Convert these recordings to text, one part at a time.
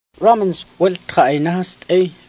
Romans will try nast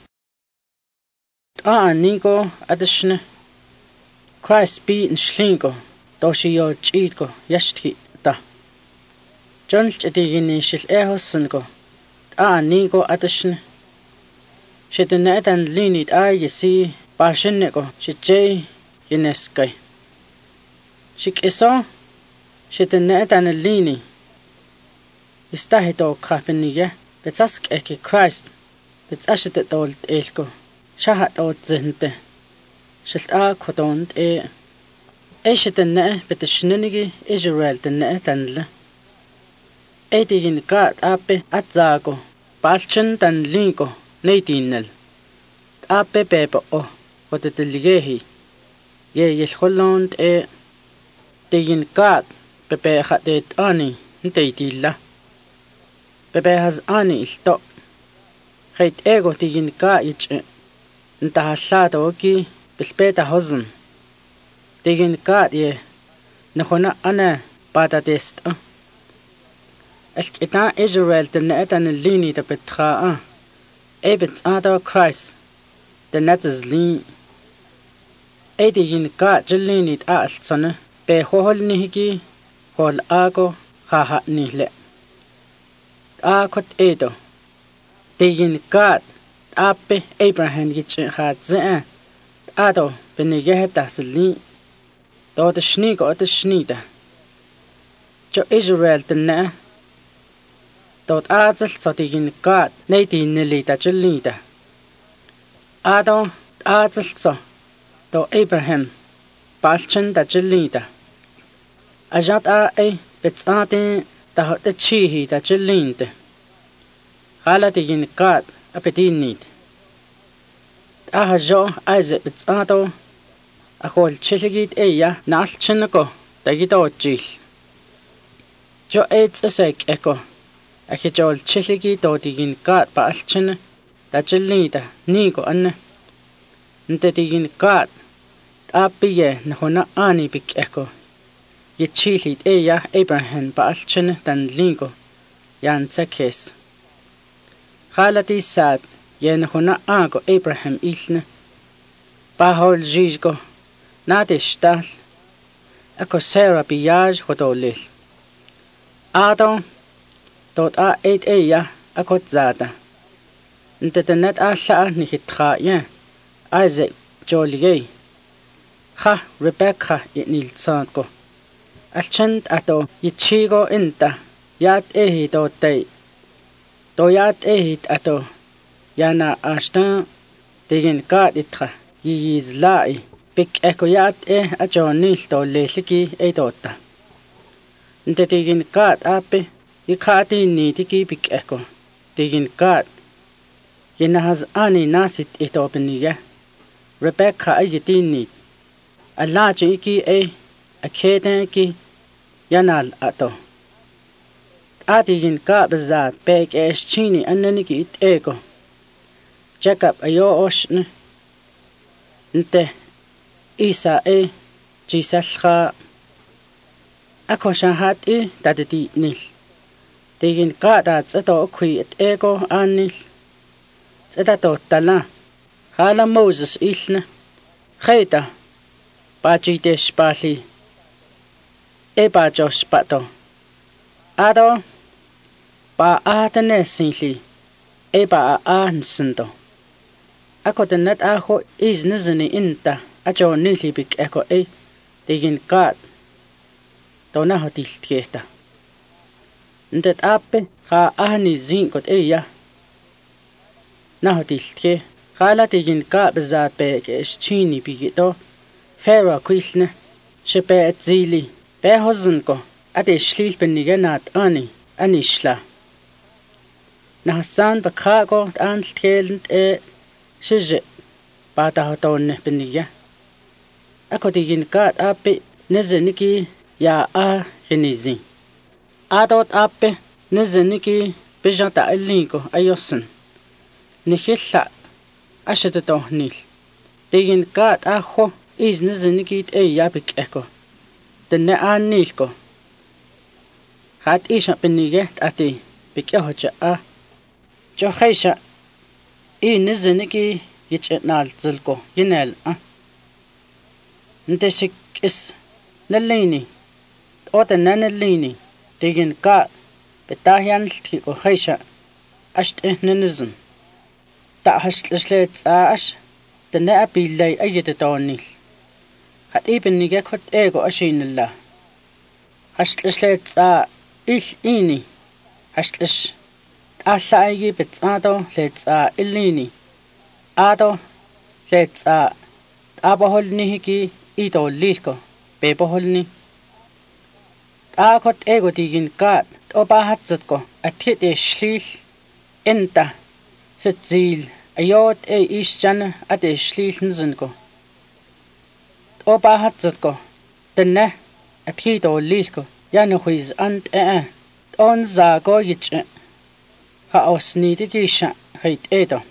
nigo adishne Christ be in schlingo doshi yo chidgo yashti da John chdigini shil ehosngo nigo adishne shitnet and linit yesi bashinego shijay yineskai shik iso shitnet and lini istahito krafiniye betsask eki Christ betsashite dolt elko shahat ot zinte shilt khodont shitne betishnenigi Israel tenne tanle digin kat ape atzago balchen tan linko neitinel ape pepo woteligehi ye yelholont digin kat pepe khadet ani nteitilla pepe has ani ilto khait ego digin ka ich ntahallado ki bilbeta hozn digin ka ye nakhona ana pada test Ita Israel tenne etan lini ta betra ebet ada Christ the net is lean digin ka jelini ta altsone be hol nihiki hol ago ha nihle kot edo digin ka ape Abraham gich hat ze ado benige tasli do de shnigo de shnida jo Israel tenne dort azel sotigin kat neitin nelita chelita ado azel so do Abraham balchen da chelita ajat betsate da hot chihi da chelinte halatigin kat apetinit jo aize betsato akol cheligit nalchenko dagito chil jo esek eko Achijol chiligi dodigin kat balchen da chelita nigo anne ntedigin kat apiye nahona ani bik eko ye chilit Abraham balchen dan lingo yan tsakes halati sad ye nahona ago Abraham ilne bahol jijgo nadishtal eko Sarah biyaj hodolil Adam dort akot zata ntetenet alla nihitra Isaac jolige Rebecca nilsanko alchent ato yichigo inta yat dotei do yat ato yana ashta digin ka itra yizlai pik eko yat ajonil to leliki dota ntetigin ka ape Ikati ni tiki bik eko digin kat yenahaz ani nasit itopeniya Rebecca ayitini alaji iki aketen ki yanal ato atigin ka bezat pek chini annaniki ego Jacob ayo oshne nte Isa jisalha akoshahat daditi nil Digin kada tsato kui ego anil tsatato tala hala Moses ilne khayta pachite spali pachos pato ado pa atane sinli pa ansindo akotenet aho iznizini inta ajo nilibik eko digin kad dona hotiltketa Ndet ape ahni zinkot nahotiltke halatigin ka bezat pe chini bigito fera kuilne shepe zili be hozenko ade shlil benigenat anishla nahasan bakago antkelnt shije bata hotonne beniga akotigin ka ape nezeniki ya genizi Adot ape nezeniki bejata elinko ayosen nihilla ashatato nil digin kat aho is nezeniki yabik eko tenne anilko hat isha penige ati bik hoja جو خيشة نزنكي يجنال زلكو ينال انت شك اس نليني اوتا نليني تيجن كا بتاهيان لتكيكو خيشة اشت ننزن تاهشت لشليت اش تنا بيلاي اي تتونيل هتيبن نيجا كوت ايغو اشين الله هشت لشليت إني هشتلش أشلاقي بتساعدو لتسا إليني آدو لتسا أبوهلني هكي إيدو ليلكو بيبوهلني آكوت إيغو تيجين كات أوبا هتزدكو أتيت إشليل إنتا ستزيل أيوت إيش جانا أت إشليل نزنكو أوبا هتزدكو تنه أتيتو ليلكو يعني خويز أنت تون زاغو يتش خاوسني تكيشا هيت ايدو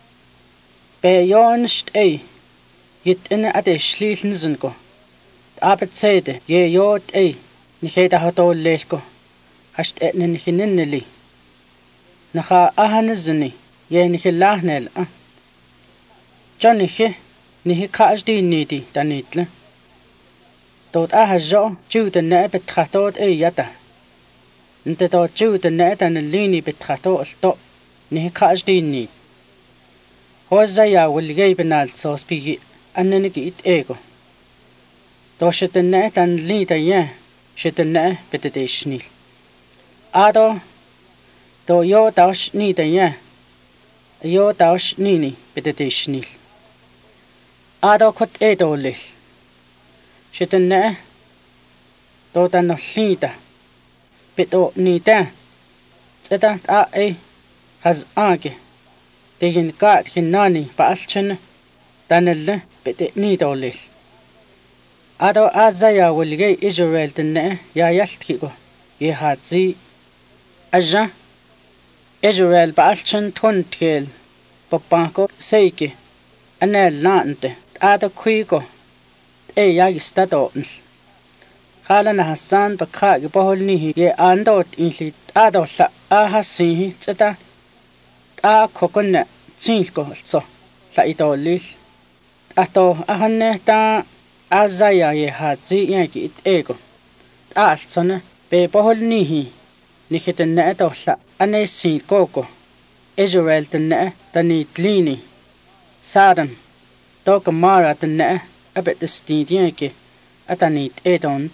بيونشت يتن أدشليل نزنكو تابت سيدة يوت نخيدا هتو ليلكو هشت نخنن لي نخا نزني نخلاه نيل جان نخي كاش دي نيدي تانيتل توت جو جود النائب تخطوت يتا انت تو جود النائب الليني بتخطو الطو نهي كاش ديني هو زيا واللي جايب نال صوص بيجي أنني جيت إيجو تو شت النائب اللي تياه شت النائب بتديشنيل آدو تو يو تاوش ني تياه يو تاوش نيني بتديشنيل آدو كت إيدو ليل شت النائب تو تنوشيتا بتو نيتا تدا هز تيجن كات كناني بأسشن تنل بتني دوليل أدو أزايا والجي إسرائيل تنه يا يشتكيكو يهاتزي أجا إسرائيل بأسشن تونتيل ببانكو سيكي أنا لانت أدو كويكو يا يستدونس خالنا حسان بكاك بهولنيه ياندوت إنلي أدو لا أحسيه تدا كوكونا تسيلكو الصو لا يدوليل أتو أهنه تا أزايا يهاتزي ينكي إتأيكو ألسنا بهولنيه نكت النأتو لا أنا سيلكوكو إسرائيل تنأ تنيتليني سادم توك مارا تنأ أبت استيدينكي أتانيت إيدونت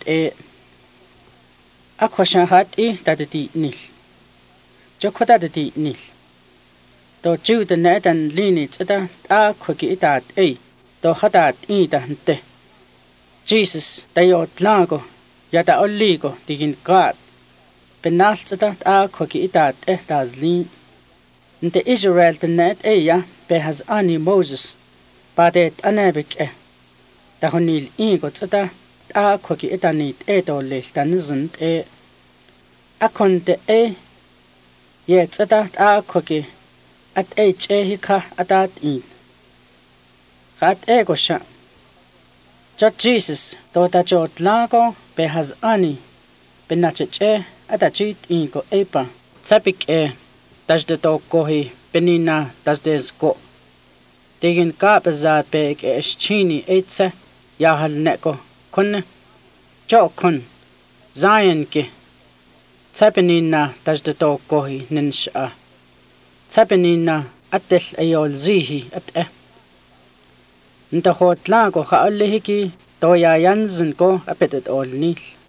أكوشان هات تادتي نيل جوكو تادتي نيل تو جود نأتان ليني تدا أكوكي إتاد تو خطات تانته جيسس تايوت لانكو يادا أوليكو تيجين قاد بنال تدا أكوكي إتاد تازلين انت إسرائيل تنأت يا بهز أني موسس بعدت أنابك تهونيل إيغو تدا أكوكي إتانيت دوليل تنزنت أكونت يتدا أكوكي أت هيكا أتات خات غوشا جو جيسس توتا جوت لاغو بهز أني بناتش أتا جيت إيغو با سابك تجدتو كوهي بنينا تجدزكو تيجن كابزات بيك اشتشيني ايتسا ياهل نكو كن جو كن زاين كي تبنينا تجدتو كوهي ننشأ تبنينا أتل أيول زيهي أتأ انت خوت لاغو خالي هكي تو يا ينزن كو أبتت أول نيل